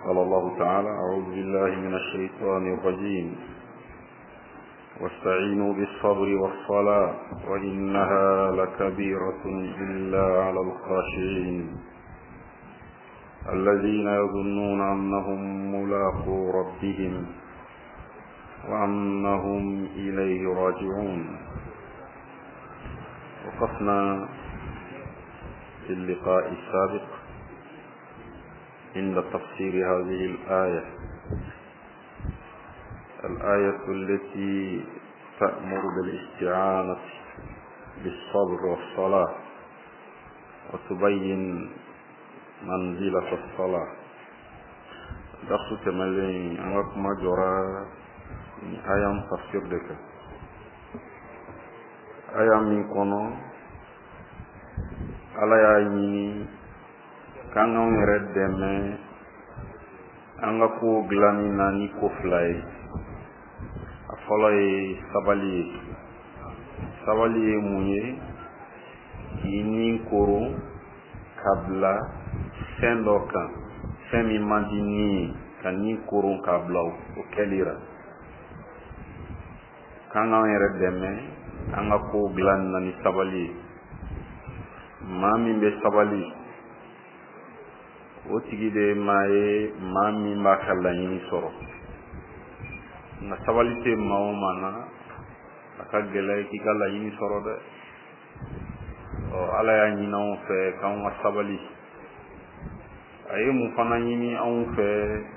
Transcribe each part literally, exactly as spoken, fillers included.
قال الله تعالى: أعوذ بالله من الشيطان الرجيم واستعينوا بالصبر والصلاة وإنها لكبيرة إلا على الخاشعين الذين يظنون أنهم ملاقو ربهم وأنهم إليه راجعون. وقفنا في اللقاء السابق عند تفسير هذه الآية الآية التي تأمر بالاستعانة بالصبر والصلاة وتبين منزلة الصلاة. درس تملين أنك ما جرى آية تفسير لك آية من كونو على يميني كان يرد دمه أنك غلاني ناني كفلاي أفلاي سبالي سبالي موني كيني كورو kabla fɛn dɔ kan fɛn min man di ni ye ka ni koron k'a bila o kɛli la k'an k'an yɛrɛ dɛmɛ an ka ko dilanni na ni sabali ye. maa min bɛ sabali o tigi de ye maa ye maa min b'a ka laɲini sɔrɔ. nka sabali tɛ maa o maa na a ka gɛlɛn k'i ka laɲini sɔrɔ dɛ. Ala y'a ɲini anw fɛ k'anw ka sabali. a ye mun fana ɲini anw fɛ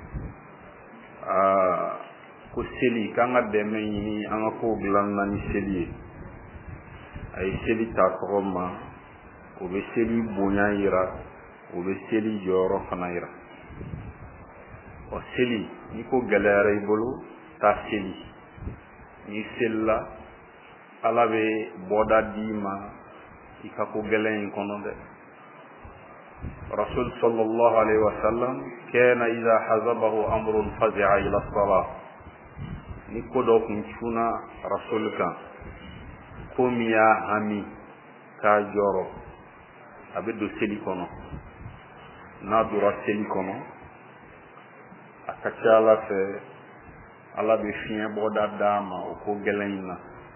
ko seli k'an ka dɛmɛ ɲini an ka kow dilanna ni seli ye. a ye seli ta tɔgɔ ma, o bɛ seli bonya yira, o bɛ seli jɔyɔrɔ fana yira. ɔ seli ni ko gɛlɛyara i bolo taa seli. ni selila Ala bɛ bɔda d'i ma i ka ko gɛlɛn in kɔnɔ dɛ. Rasul sallallahu alaihi wasallam kana idha hazabahu amrun fazi'a ila salah. ni ko dɔ kun cunna Rasul kan ko min y'a hami k'a jɔrɔ a bɛ don seli kɔnɔ. n'a dora seli kɔnɔ a ka ca Ala fɛ Ala bɛ fiɲɛ bɔda d'a ma o ko gɛlɛn in na.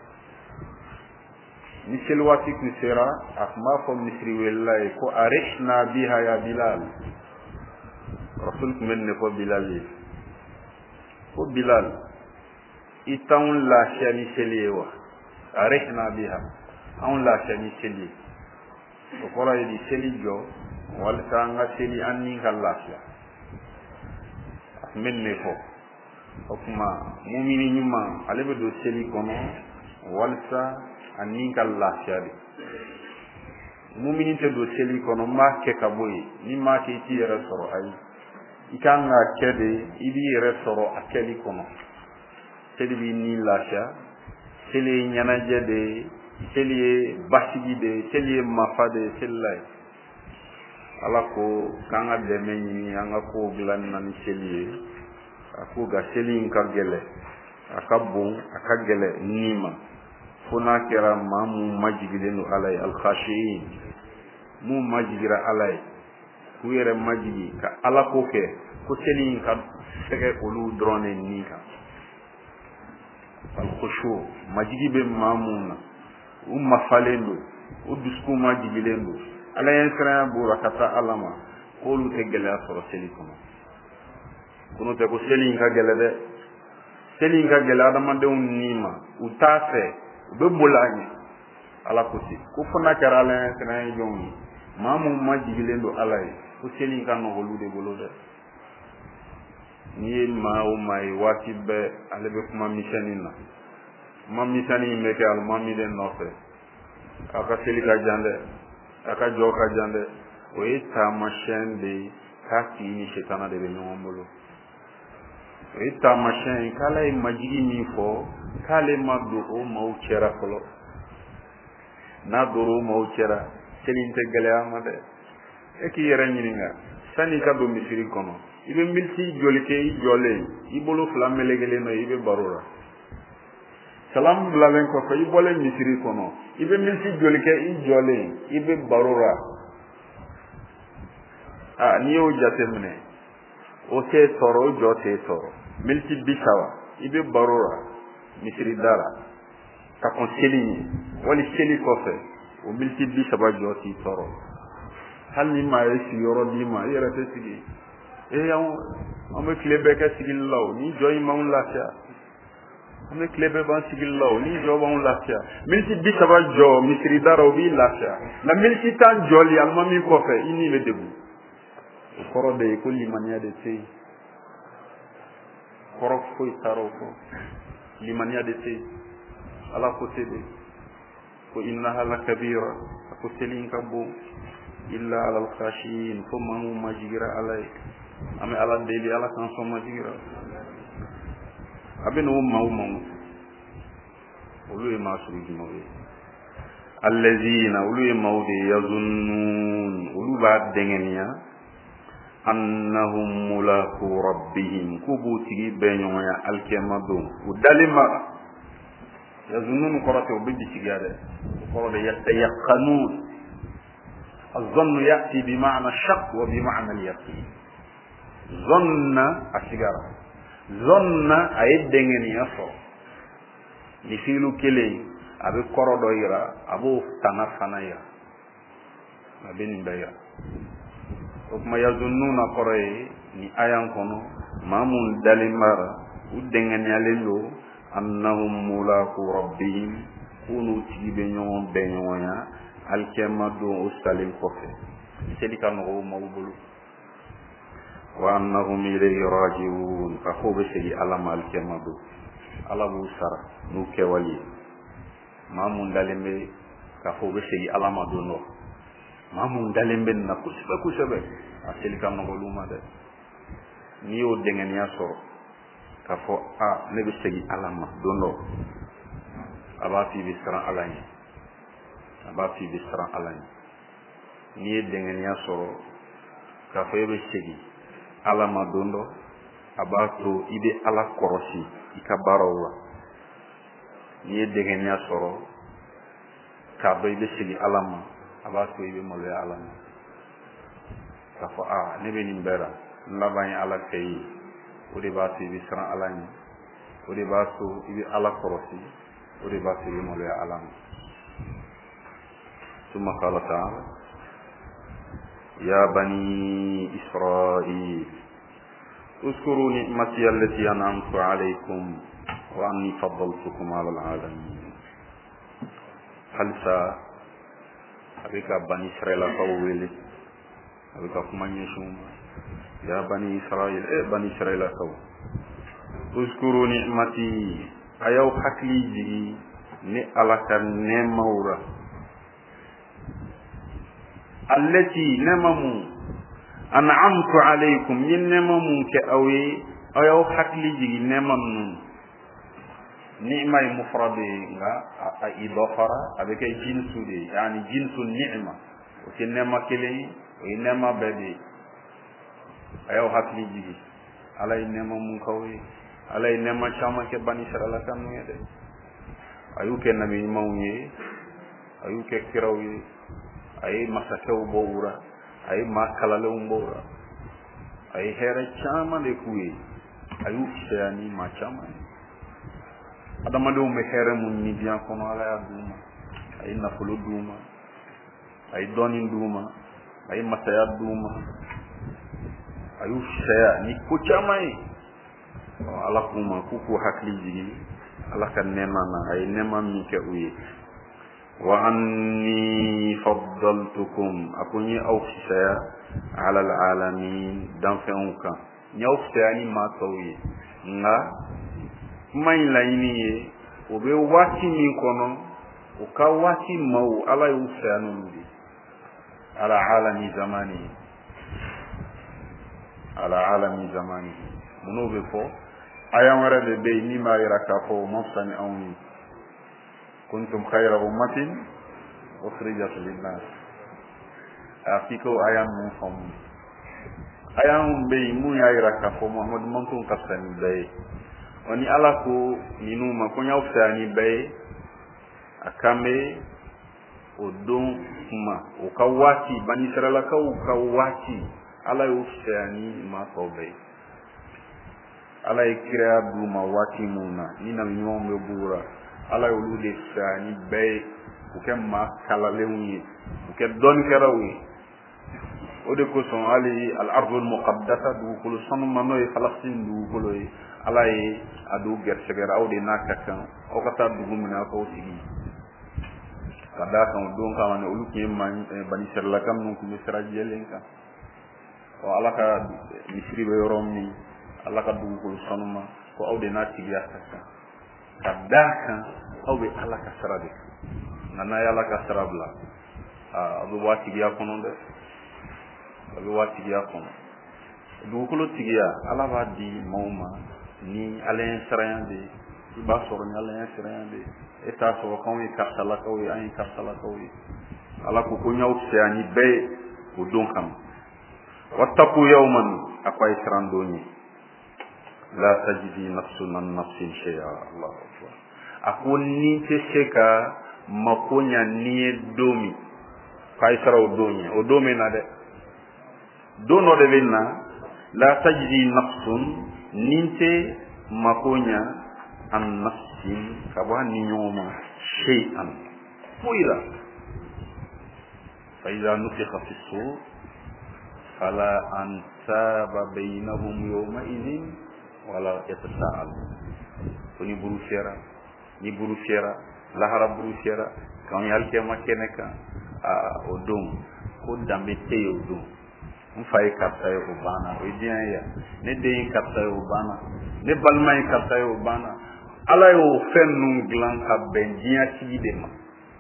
ni seli waati tun sera a tun b'a fɔ misiriwelila ye ko arihna biha ya Bilal. Rasul tun bɛ nin de fɔ Bilal ye ko Bilal i t'anw lafiya ni seli ye wa? arihna biha, anw lafiya ni seli ye. o kɔrɔ ye di seli jɔ walasa an ka seli an ni ka lafiya. a tun bɛ nin de fɔ. o tuma mumini ɲuman ale bɛ don seli kɔnɔ walasa ani ka lafiya de. mumini tɛ don seli kɔnɔ n b'a kɛ ka bɔ yen. ni m'a kɛ i t'i yɛrɛ sɔrɔ. ayi, i kan k'a kɛ de i b'i yɛrɛ sɔrɔ a kɛli kɔnɔ. seli b'i ni lafiya. seli ye ɲɛnajɛ de ye. seli ye basigi de ye. seli ye mafa de ye seli la ye. Ala ko k'an ka dɛmɛ ɲini an ka kow dilanni na ni seli ye. a ko nka seli in ka gɛlɛn, a ka bon, a ka gɛlɛn ni ma. fo n'a kɛra maa mun majigilen don Ala ye al-khashiyin, mun majigira Ala ye k'u yɛrɛ majigi ka Ala ko kɛ ko seli in ka sɛgɛ olu dɔrɔn de ni kan. al-khushu majigi bɛ maa mun na u mafalen don, u dusukun majigilen don. Ala ye siranya b'o la ka taa Ala ma k'olu tɛ gɛlɛya sɔrɔ seli kɔnɔ. ko n'o tɛ ko seli in ka gɛlɛn dɛ. seli in ka gɛlɛn adamadenw ni ma, u t'a fɛ, u bɛ boli a ɲɛ. Ala ko ten ko fo n'a kɛra Ala ye siranya jɔnw ye maa mun majigilen don Ala ye ko seli in ka nɔgɔ olu de bolo dɛ. n'i ye maa o maa ye waati bɛɛ ale bɛ kuma misɛnnin na. kuma misɛnnin in bɛ kɛ alimami de nɔfɛ. a ka seli ka jan dɛ, a ka jɔ ka jan dɛ. o ye taamasiyɛn de ye k'a tigi ni sitana de bɛ ɲɔgɔn bolo. o ye taamasiyɛn ye k'Ala ye majigi min fɔ k'ale ma don o maaw cɛla fɔlɔ. n'a donna o maaw cɛla seli in tɛ gɛlɛya ma dɛ. e k'i yɛrɛ ɲininka sanni ka don misiri kɔnɔ i bɛ militi joli kɛ i jɔlen i bolo fila melekelen don i bɛ baro la. salamu bilalen kɔfɛ i bɔlen misiri kɔnɔ i bɛ militi joli kɛ i jɔlen i bɛ baro la. a n'i y'o jateminɛ o te toro jo te toro milti bisawa ibe barora misri dara ka kon seli wali seli ko fe o milti bisawa jo ti toro hal ni ma yesi yoro di ma yera te sigi e yaw ame klebe ka sigi law ni joy ma un latia ame klebe ban sigi law ni jo ba un latia milti bisawa jo misri dara obi latia la milti tan joli alma mi ko fe ini le debu koro de ko limania de te koro ko taro ko limania de te ala ko tebe ko innaha la kabira ko selin kambo illa ala al khashin ko mamu majigira alay ame ala deli ala kan so majigira abeno mamu mamu ulu ma suru jinowe allazina ulu mawde yazunnun ulu ba dengenia annahum mulaqu rabbihim kubuti benyoya alkemadu udalima yazunnun qaratu bidi sigade qoro yatayaqanun الظن يأتي بمعنى الشك وبمعنى اليقين ظن أشجار ظن أيدين يسوع لفيلو كلي أبي كورو يرا أبو تنافنا يرا أبين بيا وكما يظنون قرأي ni ayan kono mamun dalimara uddengen yalelo annahum mulaqu rabbihim kunu tibe nyon benyoya alkemadu usalim kofe selika no mawbulu wa annahum ilayhi rajiun fa khobe sey alam alkemadu alabu sara nu kewali mamun dalimbe ka khobe sey alamadu no mamun dalimbe na kusbe kusbe aselika no luma de ni o dengen ya soro ka fo a ne be sey alama dono abati bisra alani abati bisra alani ni dengan ya soro ka febe segi alama dondo abato ide ala korosi ikabarawa ni dengan ya soro ka bebe segi alama abato ibe mole alama ka fa a ne be nimbera labani ala kay ode bati bisra alani ode bato ibe ala korosi ode bati ibe mole alama ثم قال تعالى يا بني إسرائيل اذكروا نعمتي التي أنعمت عليكم وأني فضلتكم على العالمين هل سا أبيك بني إسرائيل قويل أبيك كمان يشوم يا بني إسرائيل إيه بني إسرائيل قوي اذكروا نعمتي أيو حكلي جي نعلك نمورا التي نمموا أنعمت عليكم من نمموا كأوي أو حكلي جي نمموا نعمة مفردة إضافة avec جنس دي يعني جنس النعمة وكنما كلي وإنما بدي أو حكلي جي على نمموا كأوي على نما شاما كبني سرلا كانوا يده أيو كنامي مويه أيو ككراوي ay masakau bora ay makalale umbora ay here chama de kuyi ayu shani ma chama adama do me here mun ni bian kono ala ya duma ay nafulu duma ay doni duma ay masaya duma ayu shaya ni ko chama yi ala kuma kuku hakli jigi ala kan nema na ay nema mi ke uyi وأني فضلتكم أكوني أوفسا على العالمين دانفعونك نيوفساني ما توي نا ما يلايني وبي واتي من كونو وكا واتي مو على يوفسانو على عالم زماني على عالم زماني منو بفو أيام ورد بي نما يركافو مفساني أوني kuntum khayra ummatin ukhrijat lin-nas afiko ayam mufam ayam be mu yaira ka ko Muhammad man kun kasani bay oni alako ninu ma ko nyaw fani bay akame odon kuma o kawati bani sarala ka o kawati ala yo fani ma to bay ala ye kiraya d'u ma waati mun na ni nabiɲumanw bɛ bugura ala ye olu de sa ni bɛɛ ye u kɛ maa kalalenw ye u kɛ dɔnnikɛlaw ye o de kosɔn hali al-ardul muqaddasa dugukolo sanuma n'o ye Falastin dugukolo ye ala ye a d'u gɛrɛsɛgɛra aw de n'a ka kan aw ka taa dugu min na k'aw sigi ka d'a kan o don kama ne olu tun ye bani Israilaka minnu tun bɛ sira jɛlen kan ɔ ala ka misiri bɛ yɔrɔ min ala ka dugukolo sanuma ko aw de n'a tigiya ka kan ka d'a kan aw bɛ ala ka sira de kan nka n'a ye ala ka sira bila a bɛ bɔ a tigiya kɔnɔ dɛ a bɛ bɔ a tigiya kɔnɔ dugukolo tigiya ala b'a di maaw ma ni ala ye siranya de i b'a sɔrɔ ni ala ye siranya de e t'a sɔrɔ k'anw ye karisalakaw ye an ye karisalakaw ye ala ko ko n y'aw fisaya ni bɛɛ ye o don kama wattaqu yawman a ko a ye siran don ye la tajidi nafsun an nafsin shay'a allahu akbar a ko ni tɛ se ka mako ɲa ni ye don min k'a ye sira o don ye o don bɛ na dɛ don dɔ de bɛ na la tajidi nafsun ni tɛ mako ɲa an nafsin ka bɔ a ni ɲɔgɔn ma shay'an foyi la fa iza nufiqa fi s-sur fala ansaba baynahum yawma idhin wala yatasaalun ko ni buru fiyɛra ni buru fiyɛra lahara buru fiyɛra k'anw ye alikiyama kɛnɛ kan aa o don ko danbe tɛ yen o don n fa ye karisa ye o banna o ye diɲɛ ye yan ne den ye karisa ye o banna ne balima ye karisa ye o banna ala y'o fɛn ninnu dilan ka bɛn diɲɛ tigi de ma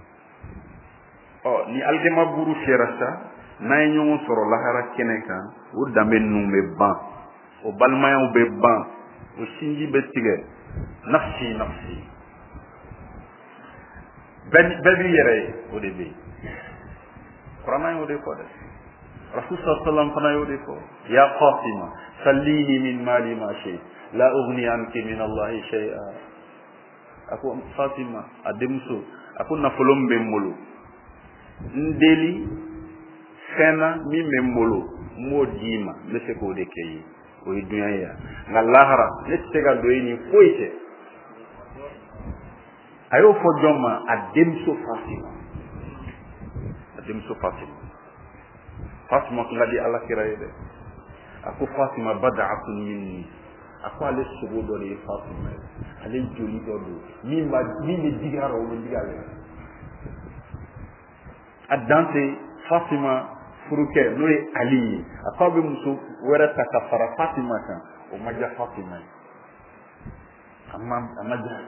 ɔ ni alikiyama buru fiyɛra sa n'an ye ɲɔgɔn sɔrɔ lahara kɛnɛ kan o danbe ninnu bɛ ban o balimayaw bɛ ban o sinji bɛ tigɛ nafsi nafsi bɛɛ b'i yɛrɛ ye o de bɛ yen kuranɛ y'o de fɔ dɛ rasul sallam fana y'o de fɔ ya Fatima sallini min mali ma shay la ughni anki min allahi shay'a a ko Fatima a denmuso a ko nafolo min bɛ n bolo n deli fɛn na min bɛ n bolo n b'o d'i ma n bɛ se k'o de kɛ ye o ye dunya ye yan nka lahara ne tɛ se ka don ye ni foyi tɛ a y'o fɔ jɔn ma a denmuso Fatima a denmuso Fatima Fatima tun ka di alakira ye dɛ a ko Fatima bada'atun minni a ko ale sogo dɔ de ye Fatima ye ale joli dɔ don min ma min bɛ digi a la o bɛ digi ale la a dan tɛ Fatima furukɛ n'o ye Ali ye a ko a bɛ muso wɛrɛ ta ka fara Fatima kan o ma diya Fatima ye a ma a ma diya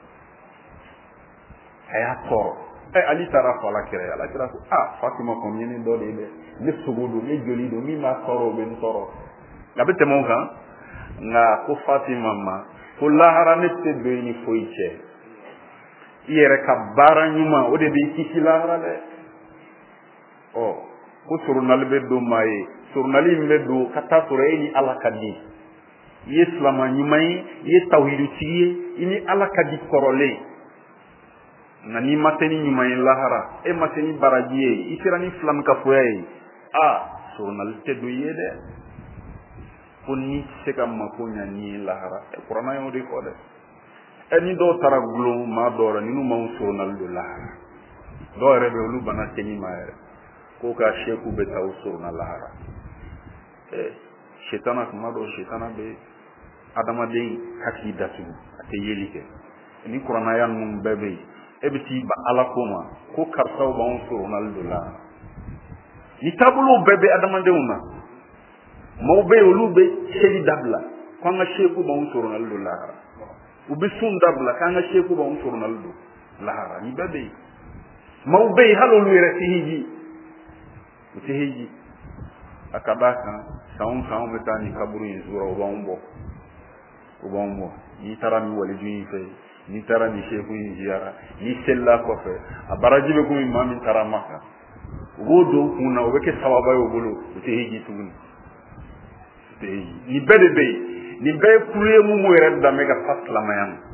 a y'a tɔɔrɔ ɛ Ali taara fɔ alakira ye alakira ko a Fatima kɔni ye ne dɔ de ye dɛ ne sogo don ne joli don min b'a tɔɔrɔ o bɛ n tɔɔrɔ a bɛ tɛmɛ o kan nka ko Fatima ma ko lahara ne tɛ don ni foyi cɛ i yɛrɛ ka baara ɲuman o de b'i kisi lahara dɛ ɔ ko surunali bɛ don maa ye surunali min bɛ don ka taa sɔrɔ e ni ala ka di i ye silama ɲuman ye i ye tawhidutigi ye i ni ala ka di kɔrɔlen nka n'i ma se ni ɲuman ye lahara e ma se ni baraji ye i sera ni filankafoya ye a surunali tɛ don i ye dɛ ko n'i tɛ se ka mako ɲa n'i ye lahara ɛ kuranɛ y'o de fɔ dɛ ɛ ni dɔw taara gulon maa dɔw la n'u ma surunali don lahara dɔw yɛrɛ bɛ olu bana tɛ ni ma yɛrɛ ko ka sheku bɛ taa o suruna lahara ɛ sitana tuma dɔw sitana bɛ adamaden hakili datugu a tɛ yeli kɛ ni kuranaya ninnu bɛɛ bɛ yen e bɛ t'i ba ala ko ma ko karisaw b'anw surunali don lahara ni taabolow bɛɛ bɛ adamadenw na maaw bɛ yen olu bɛ seli dabila ko an ka sheku b'anw surunali don lahara u bɛ sun dabila k'an ka sheku b'anw surunali don lahara ni bɛɛ bɛ yen maaw bɛ yen hali olu yɛrɛ tɛ hiji u tɛ hiji a ka d'a kan san o san anw bɛ taa nin kaburu in zura u b'anw bɔ u b'anw bɔ n'i taara nin waliju in fɛ n'i taara nin sheku in ziyara n'i selila kɔfɛ a baraji bɛ komi maa min taara Maka u b'o don u kun na o bɛ kɛ sababa ye u bolo u tɛ hiji tuguni u tɛ hiji nin bɛɛ de bɛ yen nin bɛɛ ye kulu ye mun yɛrɛ danbɛ ka fa silamɛya ma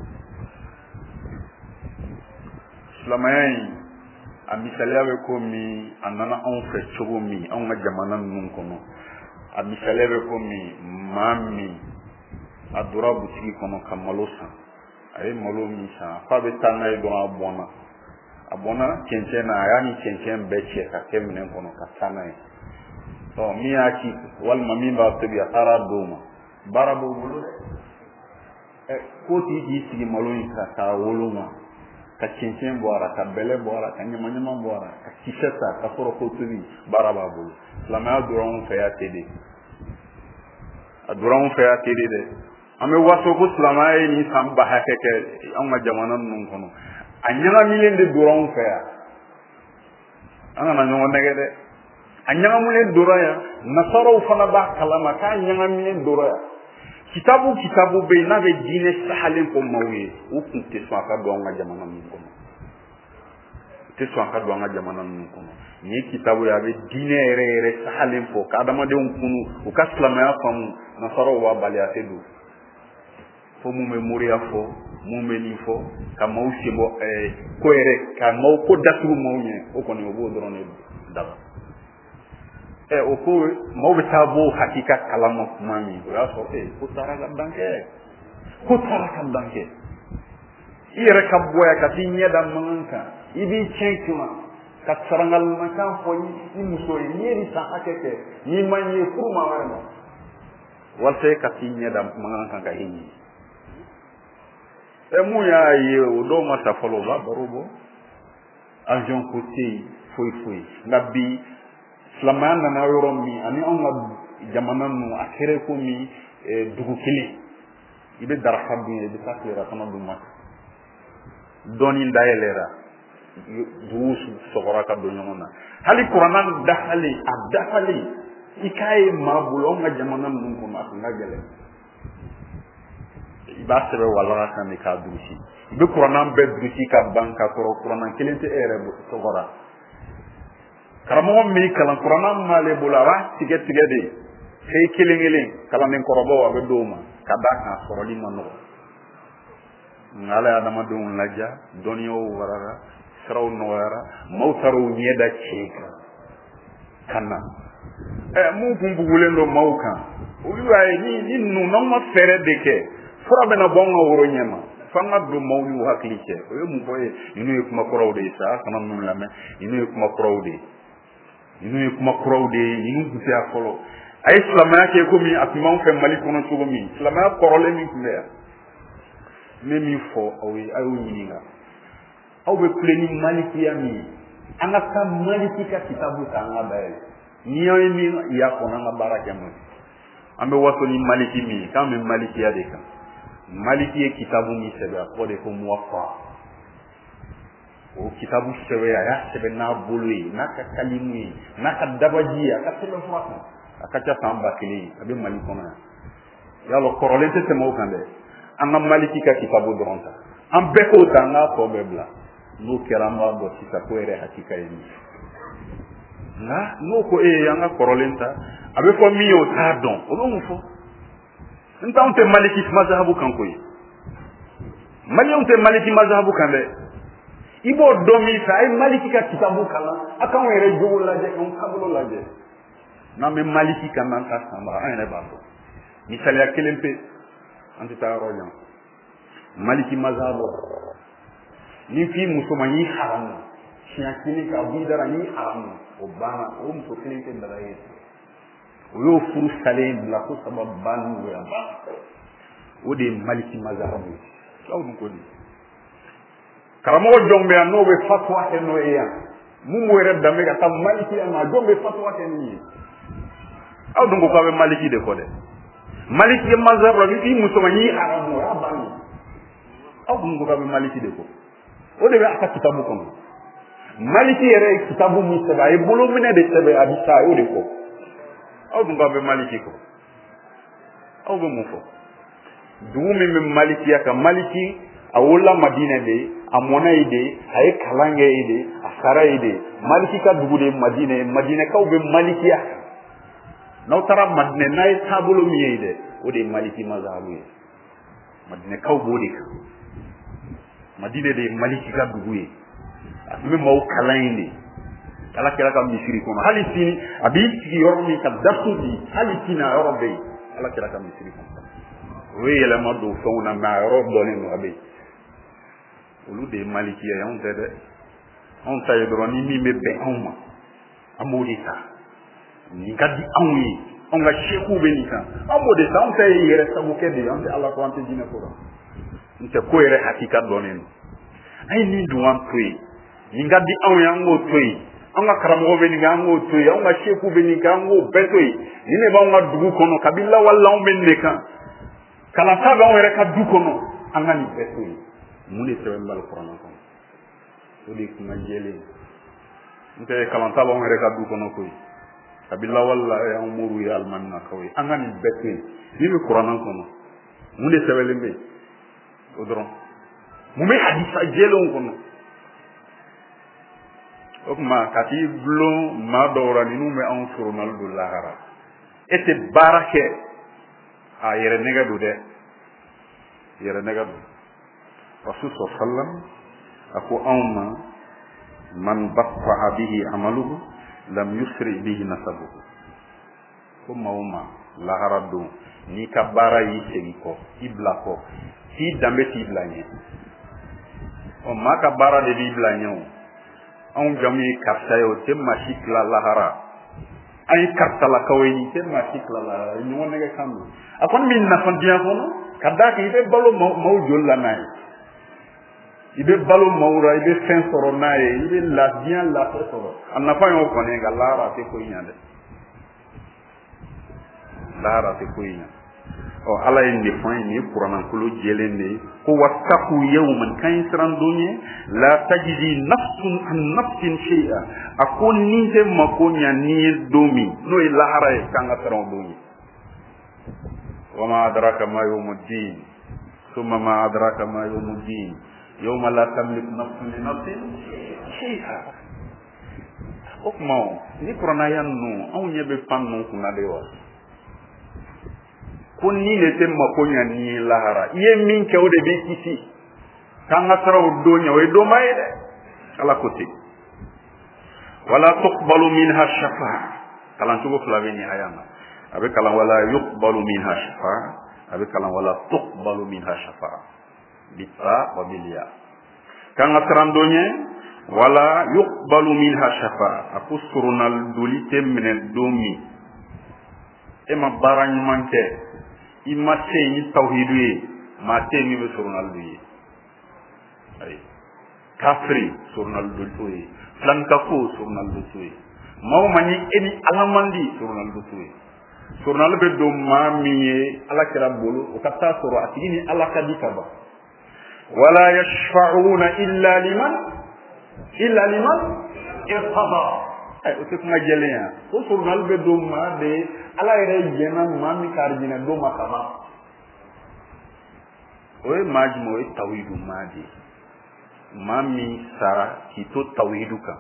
silamɛya in a misaliya bɛ komi a nana anw fɛ cogo min anw ka jamana ninnu kɔnɔ a misaliya bɛ komi maa min a a dora butigi kɔnɔ ka malo san a ye malo min san f'a bɛ taa n'a ye dɔrɔn a bɔnna a bɔnna cɛncɛn na a y'a ni cɛncɛn bɛɛ cɛ ka kɛ minɛn kɔnɔ ka taa n'a ye ɔ min y'a ci walima min b'a tobi a taara d'o ma baara b'o bolo dɛ ɛ ko tigi k'i sigi malo in kan k'a woloma ka cɛncɛn bɔ a la ka bɛlɛ bɔ a la ka ɲamaɲama bɔ a la ka kisɛ ta ka sɔrɔ ko tobi baara b'a bolo silamɛya dɔrɔn anw fɛ yan ten de a dɔrɔn anw fɛ yan ten de dɛ an bɛ waso ko silamɛya ye nin san ba hakɛ kɛ anw ka jamana ninnu kɔnɔ a ɲagamilen de dɔrɔn anw fɛ yan an kana ɲɔgɔn nɛgɛ dɛ a ɲagamilen dɔrɔn yan nasaraw fana b'a kalama k'a ɲagamilen dɔrɔn yan kitabu kitabu bɛ yen n'a bɛ diinɛ sahalen fɔ maaw ye u tun tɛ sɔn a ka don an ka jamana ninnu kɔnɔ u tɛ sɔn a ka don an ka jamana ninnu kɔnɔ nin ye kitabu ye a bɛ diinɛ yɛrɛ yɛrɛ sahalen fɔ ka adamadenw kunu u ka silamɛya faamu nasaraw b'a bali a tɛ don fo mun bɛ moriya fɔ mun bɛ nin fɔ ka maaw sebɔ ɛɛ ko yɛrɛ ka maaw ko datugu maaw ɲɛ o kɔni o b'o dɔrɔn de daga ɛ o ko maaw bɛ taa bɔ hakika kalama kuma min o y'a sɔrɔ ee ko taara ka dan kɛ ko taara ka dan kɛ i yɛrɛ ka bɔ yan ka t'i ɲɛ da mankan kan i b'i tiɲɛ kuma ka sarangalimakan fɔ i muso ye n'i ye nin san hakɛ kɛ n'i ma ɲɛ furu ma wɛrɛ ma walasa ka t'i ɲɛ da mankan kan ka i ɲɛ ɛ mun y'a ye o dɔw ma sa fɔlɔ o b'a baro bɔ avion ko tɛ yen foyi foyi nka bi silamɛya nana yɔrɔ min ani anw ka jamana ninnu a kɛra komi dugu kelen i bɛ daraka dun ye i bɛ taa tilera fana dun ma dɔɔnin dayɛlɛra dugu sɔgɔra ka don ɲɔgɔn na hali kuranna dafalen a dafalen i k'a ye maa bolo anw ka jamana ninnu kɔnɔ a tun ka gɛlɛn i b'a sɛbɛn walaga kan de k'a durusi i bɛ kuranna bɛɛ durusi ka ban ka sɔrɔ kuranna kelen tɛ e yɛrɛ tɔgɔra karamɔgɔ min kalan kuranna m'ale bolo a b'a tigɛ tigɛ de fɛn kelen kelen kalanden kɔrɔbaw a bɛ d'o ma ka d'a kan sɔrɔli ma nɔgɔ nka ala ye adamadenw ladiya dɔnniyaw warara siraw nɔgɔyara maaw taara u ɲɛ da tiɲɛ kan ka na ɛ mun kun bugulen don maaw kan olu y'a ye ni ni ninnu n'anw ma fɛɛrɛ de kɛ fura bɛna bɔ anw ka woro ɲɛ ma f'an ka don maaw n'u hakili cɛ o ye mun fɔ ye ninnu ye kuma kɔrɔw de ye sa a kana ninnu lamɛn ninnu ye kuma kɔrɔw de ye ninnu ye kuma kuraw de ye ninnu tun tɛ yan fɔlɔ a ye silamɛya kɛ komi a tun b'anw fɛ mali kɔnɔ cogo min silamɛya kɔrɔlen min tun bɛ yan n bɛ min fɔ aw ye a y'o ɲininka aw bɛ kule ni malikiya min ye an ka taa maliki ka kitabu ta an ka dayɛlɛ ni aw ye min y'a kɔnɔ an ka baara kɛ n'o ye an bɛ waso ni maliki min ye k'an bɛ malikiya de kan maliki ye kitabu min sɛbɛn a tɔgɔ de ko muwafa o kitabu sɛbɛn a y'a sɛbɛn n'a bolo ye n'a ka kalimu ye n'a ka dabaji ye a ka sɛbɛn fura kan a ka ca san ba kelen ye a bɛ mali kɔnɔ yan yalɔ kɔrɔlen tɛ tɛmɛ o kan dɛ an ka maliki ka kitabu dɔrɔn ta an bɛɛ k'o ta an k'a tɔ bɛɛ bila n'o kɛra an b'a dɔn sisan ko yɛrɛ hakika ye min nka n'o ko e ye an ka kɔrɔlen ta a bɛ fɔ min ye o t'a dɔn o bɛ mun fɔ n t'anw tɛ maliki mazahabu kan koyi maliyɛnw tɛ maliki mazahabu kan dɛ i b'o dɔn min fɛ a ye maliki ka kitabu kalan a k'anw yɛrɛ jogo lajɛ k'anw taabolo lajɛ n'an bɛ maliki kan n'an ta sanbaga an yɛrɛ b'a dɔn misaliya kelen pe an tɛ taa yɔrɔ jan maliki mazahabu ni f'i muso ma y'i haramu siɲɛ kelen k'a b'i dara y'i haramu o banna o muso kelen tɛ daga ye o y'o furu salen bila ko saba banni o ya ban o de ye maliki mazahabu ye aw dun ko di karamɔgɔ jɔn bɛ yan n'o bɛ fatuwa kɛ n'o ye yan mun b'o yɛrɛ danbe ka taa maliki yan nɔ jɔn bɛ fatuwa kɛ nin ye aw dun ko k'aw bɛ maliki de kɔ dɛ maliki ye mazhab la ni muso ma y'i haramu o y'a banni aw dun ko k'aw bɛ maliki de kɔ o de bɛ a ka kitabu kɔnɔ maliki yɛrɛ ye kitabu min sɛbɛn a ye bolo minɛ de sɛbɛn a bɛ sa a y'o de kɔ aw dun k'aw bɛ maliki kɔ aw bɛ mun fɔ dugu min bɛ malikiya kan maliki a wolola madinɛ de a mɔna ye de a ye kalan kɛ ye de a sara ye de maliki ka dugu de ye madinɛ ye madinɛkaw bɛ malikiya kan n'aw taara madinɛ n'a ye taabolo min ye dɛ o de ye maliki mazahabu ye madinɛkaw b'o de kan madinɛ de ye maliki ka dugu ye a tun bɛ maaw kalan yen de ala kɛra ka misiri kɔnɔ hali sini a b'i sigi yɔrɔ min ka dasu di hali sini a yɔrɔ bɛ yen ala kɛra ka misiri kɔnɔ o ye yɛlɛma don fɛnw na mɛ a yɔrɔ dɔɔnin don a bɛ yen olu de ye malikiya ye anw tɛ dɛ anw ta ye dɔrɔn ni min bɛ bɛn anw ma an b'o de ta nin ka di anw ye anw ka seku bɛ nin kan an b'o de ta anw ta ye yɛrɛ sagokɛ de ye an tɛ ala ko an tɛ jinɛ ko la n tɛ ko yɛrɛ hakika dɔɔnin don an ye min dun an to yen nin ka di anw ye an k'o to yen an ka karamɔgɔ bɛ nin kɛ an k'o to yen an ka seku bɛ nin kɛ an k'o bɛɛ to yen nin de b'anw ka dugu kɔnɔ kabini lawale anw bɛ nin de kan kalanfa b'anw yɛrɛ ka du kɔnɔ an ka nin bɛɛ to yen mun de sɛbɛn b'ale kuranɛ kɔnɔ o de ye kuma jɛlen n tɛ kalanfa b'anw yɛrɛ ka du kɔnɔ koyi kabini lawale la an moriw ye alimaminakaw ye an ka nin bɛɛ to yen min bɛ kuranɛ kɔnɔ mun de sɛbɛnlen bɛ yen o dɔrɔn mun bɛ hadisa jɛlenw kɔnɔ o tuma ka t'i bulon maa dɔw la ninnu bɛ anw surunali don lahara e tɛ baara kɛ a yɛrɛ nɛgɛ don dɛ yɛrɛ nɛgɛ don rasul sallam a ko anw ma man batta'a bihi amaluhu lam yusri bihi nasabuhu ko maa o maa lahara don n'i ka baara y'i segin kɔ i bila kɔ k'i danbe t'i bila ɲɛ ɔ maa ka baara de b'i bila ɲɛ o anw jamu ye karisa ye o tɛ maa si tila lahara an ye karisalakaw ye nin tɛ maa si tila lahara ɲɔgɔn nɛgɛ kan don a kɔni bɛ nafa diɲɛ kɔnɔ ka d'a kan i bɛ balo maaw joli la n'a ye i bɛ balo maaw la i bɛ fɛn sɔrɔ n'a ye i bɛ la diɲɛ lafiya sɔrɔ a nafa y'o kɔni nka lahara a tɛ ko ɲɛ dɛ lahara a tɛ ko ɲɛ ɔ ala ye nin de fɔ an ye nin ye kurannankolo jɛlen de ye ko wattaqu yawman kan ye siran don ye la tajidi nafsun an nafsin shay'a a ko ni tɛ mako ɲa ni ye don min n'o ye lahara ye k'an ka siran o don ye wa ma adraka ma yawmuddin thumma ma adraka ma yawmuddin yawma la tamliku nafsun li nafsin shay'a o kuma ni kuranaya ninnu anw ɲɛ bɛ fan ninnu kunna de wa ko ni ne tɛ mako ɲa ni ye lahara i ye min kɛ o de b'i kisi k'an ka sara o don ɲɛ o ye donba ye dɛ ala ko ten wala tuqbalu minha shafa'a kalancogo fila bɛ nin aya na a bɛ kalan wala yuqbalu minha shafa'a a bɛ kalan wala tuqbalu minha shafa'a bitsa wa biliya k'an ka sara don ɲɛ wala yuqbalu minha shafa'a a ko surunal doli tɛ minɛ don min e ma baara ɲuman kɛ i ma se ni tawhidu ye maa tɛ min bɛ surunali dɔ ye ayi kafiri surunali dɔ t'o ye filankafo surunali dɔ t'o ye maa o maa ni e ni ala man di surunali dɔ t'o ye surunali bɛ don maa min ye ala kɛra bolo o ka taa sɔrɔ a tigi ni ala ka di ka ban wala yashfa'una illa liman illa liman irtada o tɛ kuma jɛlen ya o surunali bɛ don maa de ala yɛrɛ jɛnna maa min ka arijinɛ don ma kaban o ye maa jumɛn o ye tawhidu maa de maa min sara k'i to tawhidu kan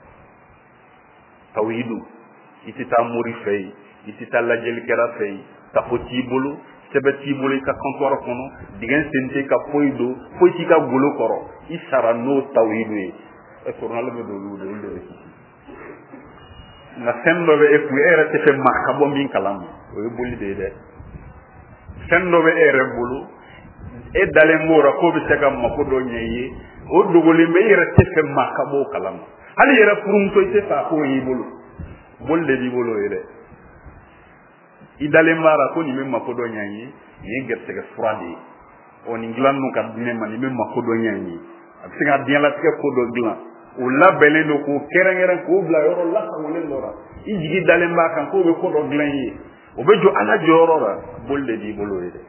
tawhidu i tɛ taa mori fɛ yen i tɛ taa lajɛlikɛla fɛ yen kafo t'i bolo sɛbɛn t'i bolo i ka kɔntuwari kɔnɔ dingɛ sen tɛ ka foyi don foyi t'i ka golo kɔrɔ i sara n'o tawhidu ye ɛ surunali bɛ don olu de olu de bɛ kisi nka fɛn dɔ bɛ e kun e yɛrɛ tɛ fɛ maa ka bɔ min kalama o ye boli de ye dɛ fɛn dɔ bɛ e yɛrɛ bolo e dalen b'o la k'o bɛ se ka mako dɔ ɲɛ i ye o dogolen bɛ e yɛrɛ tɛ fɛ maa ka bɔ o kalama hali yɛrɛ furumuso i tɛ fɛ a k'o y'i bolo boli de b'i bolo o ye dɛ i dalen b'a la ko nin bɛ mako dɔ ɲɛ i ye nin ye gɛrisigɛ fura de ye ɔ nin dilan ninnu ka di ne ma nin bɛ mako dɔ ɲɛ i ye a bɛ se ka diɲɛlatigɛ ko dɔ dilan o labɛnnen don k'o kɛrɛnkɛrɛn k'o bila yɔrɔ lasagolen dɔ la i jigi dalen b'a kan k'o bɛ ko dɔ dilan i ye o bɛ jɔ ala jɔyɔrɔ la boli de b'i bolo ye dɛ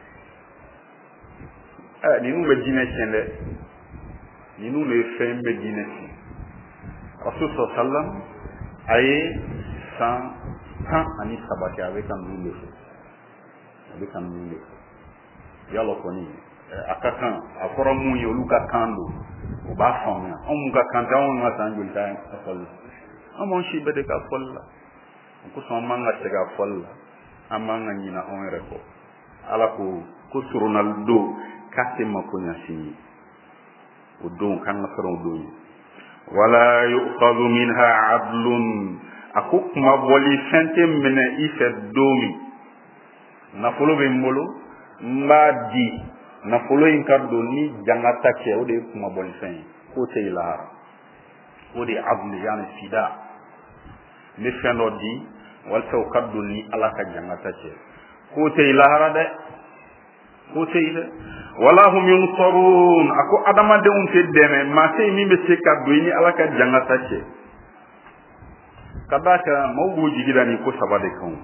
ɛ ninnu bɛ diinɛ tiɲɛ dɛ ninnu de ye fɛn bɛ diinɛ tiɲɛ rasul sallam a ye san tan ani saba kɛ a bɛ ka ninnu de fɔ a bɛ ka ninnu de fɔ yala kɔni a ka kan a fɔra mun ye olu ka kan don o b'a faamuya anw ka kan tɛ anw ka san joli ta ka fɔli la an b'an si bɛɛ de ka fɔli la o kosɔn an b'an ka segin a fɔli la an b'an ka ɲinɛ anw yɛrɛ kɔ ala ko ko surunali don k'a tɛ mako ɲa si ye o don k'an ka fɛrɛn o don ye wala yu'khadhu minha adlun a ko kuma bɔli fɛn tɛ minɛ i fɛ don min nafolo bɛ n bolo mba di nafolo in kardo ni jangata ke o de kuma bon fen ko te lahara o de adli yani sida mi fendo di wal taw kardo ni ala ka jangata ke ko te lahara de ko te ile wala hum yunsarun ako adama de un te deme ma te mi be se kardo ni ala ka jangata ke kadaka mawbu jigidani ko sabade kan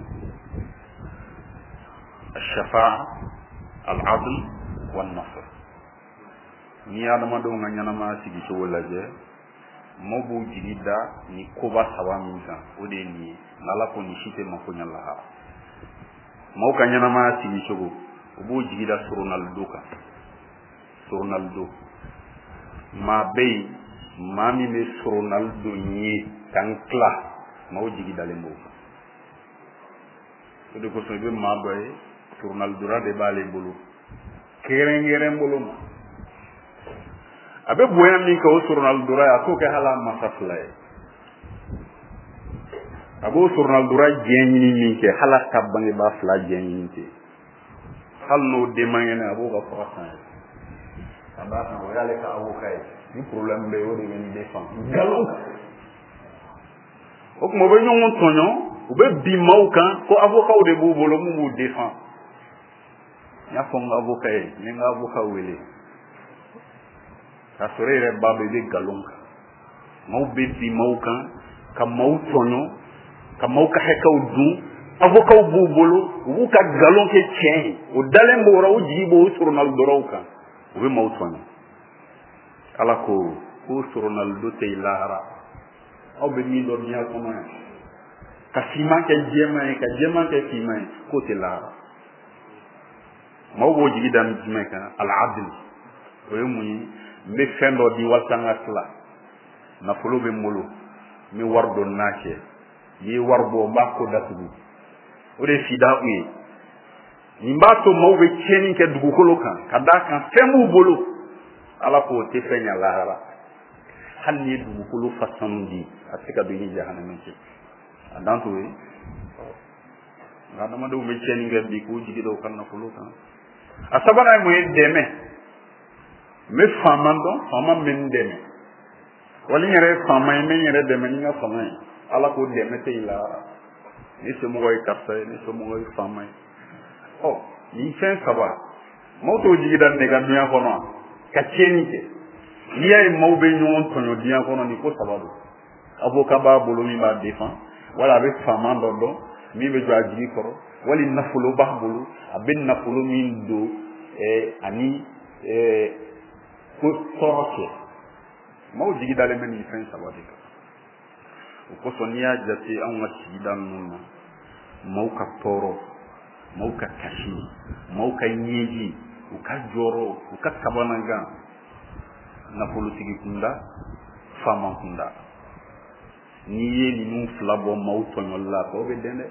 الشفاعة العدل والنصر ni adama do nga nyana ma sigi to wala je mobu jigida ni koba sawa minka ode ni nala ko ni shite mako nyalla ha mo ka nyana ma sigi chogo obu jigida suronal do ka suronal do ma be mami me suronal do ni kankla mo jigida le mo ode ko so be ma boy suronal dura de bale bulu kerengere bulu abe boya min ko suronal dura ya ko ke hala masafla abo suronal dura jenni min ke hala tabangi ba fla jenni ke halno de mangene abo ka fara aba na wala ka abo kay ni problème be wori ngeni defan galon o ko mo be nyon tonyo o be bi mawkan ko avocat de bo bolo mu mu defan ya ko avocat ni nga avocat wele ka sore re babe de galon mau be bi mawkan ka maw tonyo ka maw ka heka udu avocat bo bolo u ka galon ke chen o dalen bo ra o jibo suronal dorauka o be maw tonyo ala ko ko suronal do te lahara o be ni do nya ko ma ka sima ke jema ka jema ke sima ko te lahara maw bo jigi dan jimeka al adl o yumuyi me fendo di waltanga sla na folo be molo mi wardo naake yi warbo mbako datugu o de fida uye ni mbato maw be cheni ke dugu kolo kan kada kan femu bolo ala ko te fenya lahara hal ni dugu kolo fasanundi asika do ni jahannam ci adanto we ngana ma do me cheni ke bi ko jigi do kan na kolo kan asabana mo deme me famando fama men deme wali ñere fama me ñere deme ni nga fama ala ko deme te ila ni se mo way karta ni se mo way fama oh ni fen saba moto jigi dan ne gan niya kono ka cheni ke niya mo be ñon tonyo diya kono ni ko sabado avocat ba bolo mi ba defend wala be fama dodo mi be jwa jigi koro wali nafulo ba bolo abin nafulo min do e ani e ko toroke maw jigi dale men ni fen sabade ko so niya jati an wati dan nunna maw ka toro maw ka kashi maw ka nyeji u ka joro u ka sabananga na politiki kunda fama kunda ni ye ni nu flabo maw tonyolla ko be dende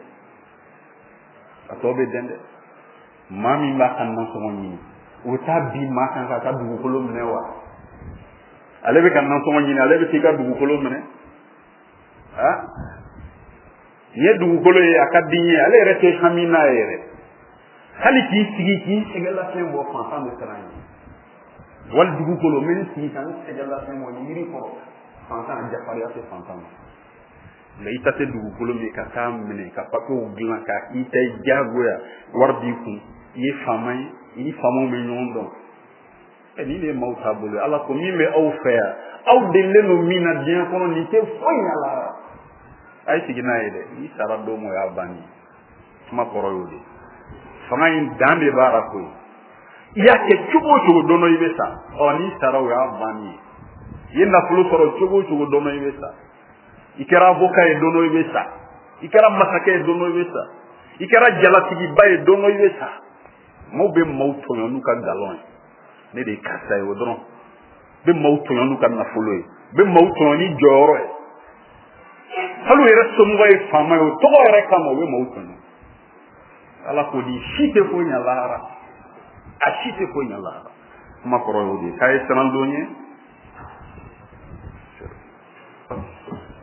atobe dende mami ba kan nan so ngini o ta bi ma kan ka ka dugu kolo mene wa ale be kan nan so ngini ale be tika dugu kolo mene ha ye dugu kolo ye akadinye ale rete hamina yere hali ki sigi ki segala sen bo fantan de trani wal dugu kolo men sigi kan segala sen mo yiri ko fantan jafari ase fantan mais ita te dugu kolo me ka ta mene ka pato glan ka ita jagoya wardi ku yi famay yi famo me nyondo e ni le mauta bulu ala ko mi me au fer au de le no mina bien kono ni te foya la ay sigina ide ni sara do mo ya bani ma koro yodi famay dambe bara ko ya ke chugo chugo dono ibesa o ni sara ya bani yenda fulu soro chugo chugo dono ibesa ikera avocat e dono ibesa ikera masaka e dono ibesa ikera jalatigi baye dono ibesa mo be mauto yonu ka galon ne de kasa e odron be mauto yonu ka na folo e be mauto ni joro e halu ere so mo e fama e to ere ka mo be mauto ni ala ko di shite ko nya lara a shite ko nya lara ma koro yodi kay sanan donye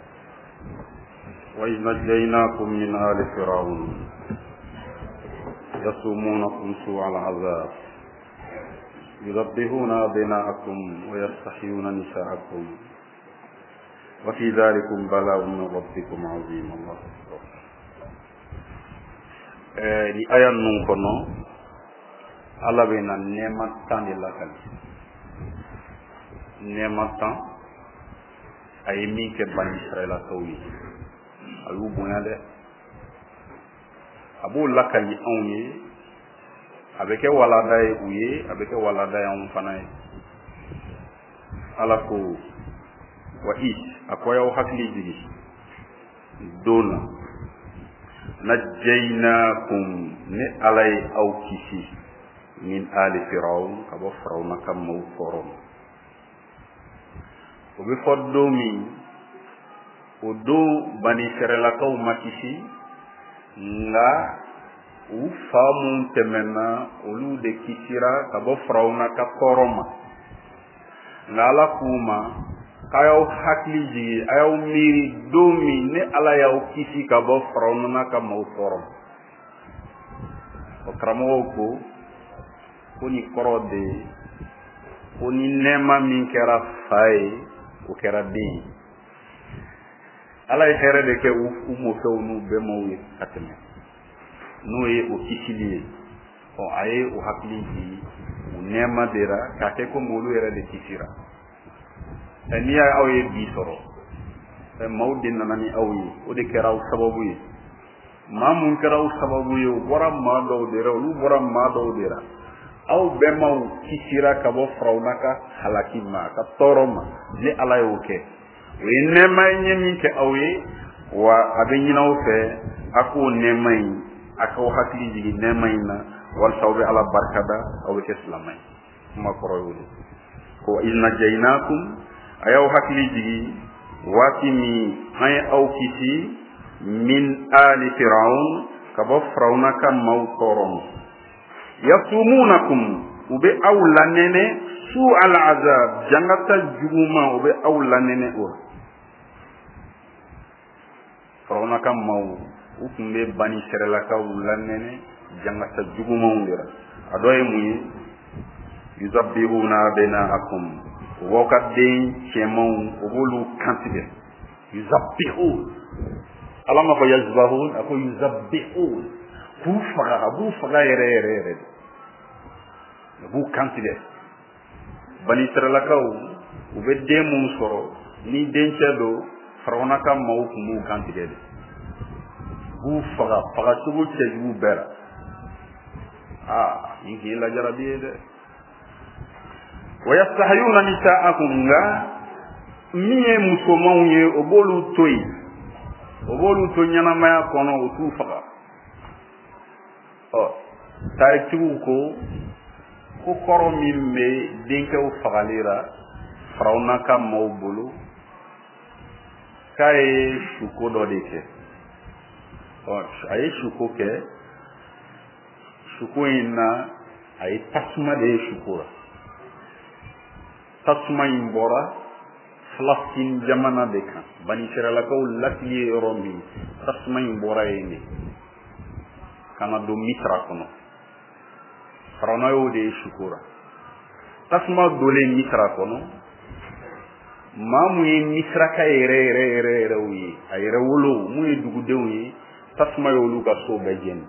wa idh najaynakum min ali fir'aun يصومونكم سوء العذاب يذبحون أبناءكم ويستحيون نساءكم وفي ذلكم بلاء من ربكم عظيم. الله أكبر. di aya nun kono ala be na nema tan de la kali nema tan ay mi ke ban Israël tawi ayu bonya de abu lakali onye abeke wala day uye abeke wala day on fanay ala ko wa is akoya o hakli jigi dona najjaynakum ni alay aw kisi min ali firaun kabo firaun kam mo forom o be foddo mi o do bani serela kaw makisi nga u famu temena olu de kisira kabo firaun ka koroma ngala kuma kayaw hakli jigi ayaw miri domi ne ala yaw kisi ka bo faraw na ka maw forom o kramo ko koni korode koni nema min kera fay o kera de ala here de ke u mo few nu be mawi katme no e o kisili o aye o hakli jigi o nema dera ka ke ko molu era de kisira eniya awye bi soro e mawdin nanani awyi o de keraw sababu yi mamun keraw sababu yi boram ma do dera lu boram ma do dera aw be maw kisira ka bo frawnaka halaki ma ka toroma ni alayo ke we nemay nyemi ke awye wa abenyinaw fe ako nemay ako hakli jigi nemay na wal sawbe ala barkada aw ke islamay ma koroyulu ko inna jaynakum ayaw hakli jigi wati mi hay aw kiti min ali firaun kabo firauna kam mawtorom yasumunakum ube aw lanene su al azab jangata juguma ube aw lanene o firauna kam maw ukumbe bani serela ka lanene jangata juguma ndira adoye muyi yuzabbihuna bainakum wokat den chemon obulu kantide yuzabbihu alama fa yazbahun ako yuzabbihu ku faga abu faga yere yere yere bu kantide bani tralakaw ube demu soro ni denchedo farona kam maw mu kantide bu faga faga subu cheju bera ah yiki la jarabiye de ويستحيون نساءكم nga miye musomon ye obolu toyi obolu to nyana maya kono utu faga o tariku ko ko koro mimbe denke o fagalira farawna kam mawbulu kay shuko do deke o ay shuko ke shuko ina ay tasma de shukura tasma imbora Falastin jamana de kan bani serala ko latiye rombi tasma imbora ene kana do mitra kono farana yo de shukura tasma dole mitra kono mamu ye mitra ka ere ere ere ere wi ayre wolo mu ye dugu dewi tasma yo lu ka so bejen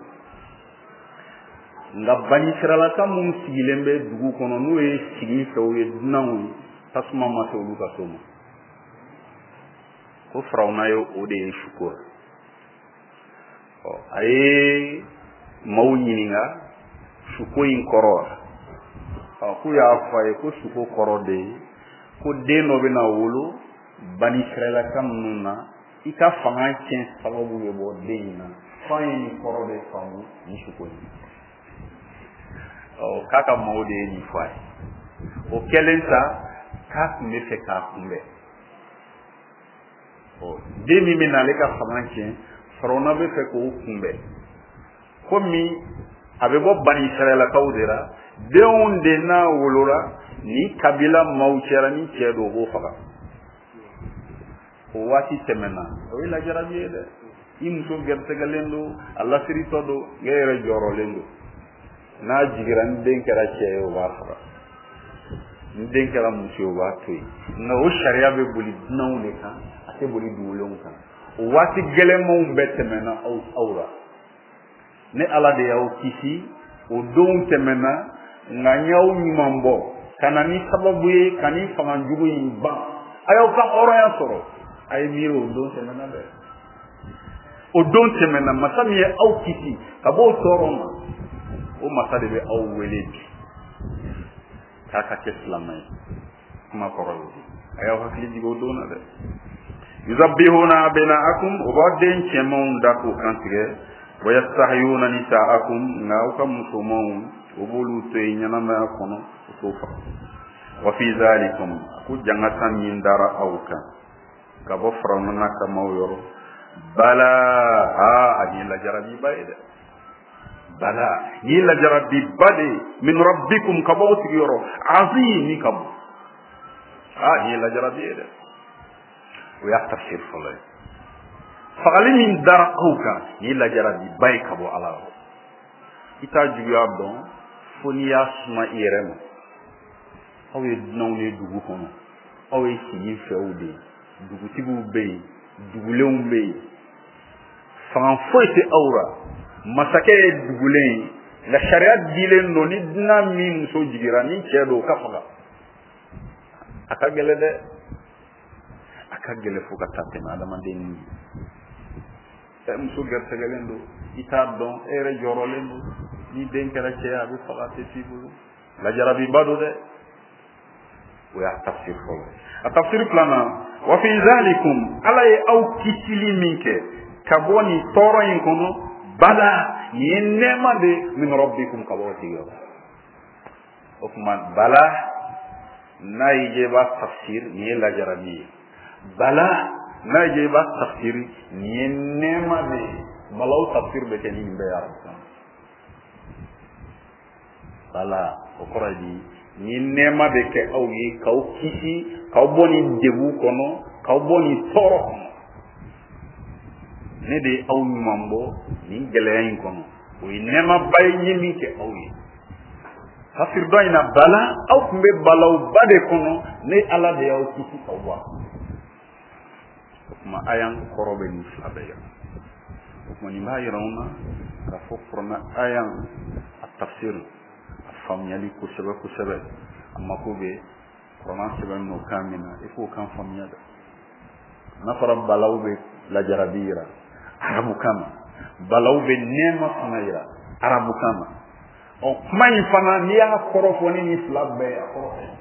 nga bani serala ka mum sigilembe dugu kono no e sigi so e dunawu tasma ma so lu ka so mo ko frauna yo o de shukura o ay mawni nga shuko in koro o ku ya fa ko shuko koro de ko de no be na wolo bani serala kam nuna ika fanga chen sababu yo bo de na fa ni koro de famu ni shuko ni o kaka mawde ni fay o kelensa ka me fe ka kumbe o demi minale ka famanche frona be fe ko kumbe komi abe bo bani israela kawdera de onde na wolora ni kabila mawchera ni chedo go faga o wati temena o ila jarabiede imso gerte galendo alla siri todo ngere joro lendo n'a jigira ni den kɛra cɛ ye o b'a faga ni den kɛra muso ye o b'a to yen nka o sariya bɛ boli dunanw de kan a tɛ boli dugulenw kan o waati gɛlɛnmanw bɛɛ tɛmɛna aw aw la ni ala de y'aw kisi o don tɛmɛna nka n y'aw ɲuman bɔ ka na ni sababu ye ka ni fangajugu in ban a y'aw ka hɔrɔnya sɔrɔ a ye miiri o don tɛmɛna dɛ o don tɛmɛna masa min ye aw kisi ka bɔ o tɔɔrɔ ma o masa de bɛ aw wele bi k'a ka kɛ silamɛ ye kuma kɔrɔ ye a y'aw hakili jigin o don na dɛ yuzabbihuna abna'akum o b'aw den cɛmanw da k'o kantigɛ wa yastahyuna nisa'akum nka aw ka musomanw o b'olu to yen ɲɛnamaya kɔnɔ o t'o faga wa fi zalikum a ko jangata min dara aw kan ka bɔ farawuna kamaw yɔrɔ bala aa a ye lajarabiba ye dɛ bala ye lajarabiba de min rabbikum ka bɔ o sigiyɔrɔ azim ni ka bɔ aa ye lajarabi ye dɛ o y'a tafsir fɔlɔ ye fagali min dara aw kan ye lajarabiba ye ka bɔ ala yɔrɔ i t'a juguya dɔn fo n'i y'a suma i yɛrɛ ma aw ye dunanw ye dugu kɔnɔ aw ye sigi fɛw de ye dugutigiw bɛ yen dugulenw bɛ yen fanga foyi tɛ aw la masakɛ ye dugulen ye nka sariya dilen don ni dunan min muso jigira ni cɛ don o ka faga a ka gɛlɛ dɛ a ka gɛlɛ fo ka taa tɛmɛ adamaden ni ɛ muso gɛrɛsɛgɛlen don i t'a dɔn e yɛrɛ jɔrɔlen don ni den kɛra cɛ ye a bɛ faga a tɛ f'i bolo lajarabiba don dɛ o y'a tafsir fɔlɔ a tafsir filanan wa fi zalikum ala ye aw kisili min kɛ ka bɔ nin tɔɔrɔ in kɔnɔ bala nin ye nɛɛma de min rabbikum ka bɔ o sigiyɔrɔ o tuma bala n'a y'i diya i b'a tafsir nin ye lajarabi ye bala n'a y'i diya i b'a tafsir nin ye nɛɛma de ye balaw tafsir bɛ kɛ nin bɛɛ ye arabukan bala o kɔrɔ ye di ni nɛɛma bɛ kɛ aw ye k'aw kisi k'aw bɔ nin degun kɔnɔ k'aw bɔ nin tɔɔrɔ kɔnɔ ne de ye aw ɲuman bɔ nin gɛlɛya in kɔnɔ o ye nɛɛmaba ye n ye min kɛ aw ye kafiri dɔ in na bala aw tun bɛ balawba de kɔnɔ ne ala de y'aw kisi k'aw bɔ o tuma a y'an kɔrɔ bɛ nin fila bɛɛ yira o tuma nin b'a yira anw na k'a fɔ kuranɛ a y'an a tafsir faamuyali kosɛbɛ kosɛbɛ a mako bɛ kuranɛ sɛbɛn n'o kan min na i k'o kan faamuya dɛ n'a fɔra balaw bɛ lajarabi yira arabu kama balaw bɛ nɛɛma fana yira arabu kama ɔ kuma in fana n'i y'a kɔrɔ fɔ ni nin fila bɛɛ a kɔrɔ fɛ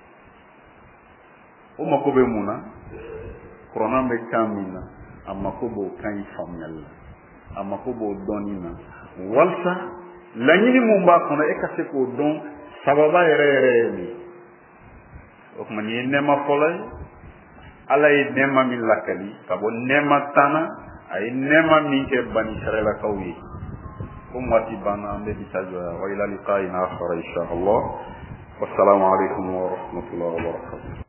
o mako bɛ mun na kuranɛ bɛ kan min na a mako b'o kan in faamuyali la a mako b'o dɔnni na walasa laɲini mun b'a kɔnɔ e ka se k'o dɔn sababa yɛrɛ yɛrɛ ye nin o tuma nin ye nɛɛma fɔlɔ ye ala ye nɛɛma min lakali ka bɔ nɛɛma tan na a ye nɛɛma min kɛ bani israɛlakaw ye ko waati banna an bɛ bisa jɔ yan wa ila liqa'in akhar insha Allah wassalamu alaikum wa rahmatullahi wa barakatuh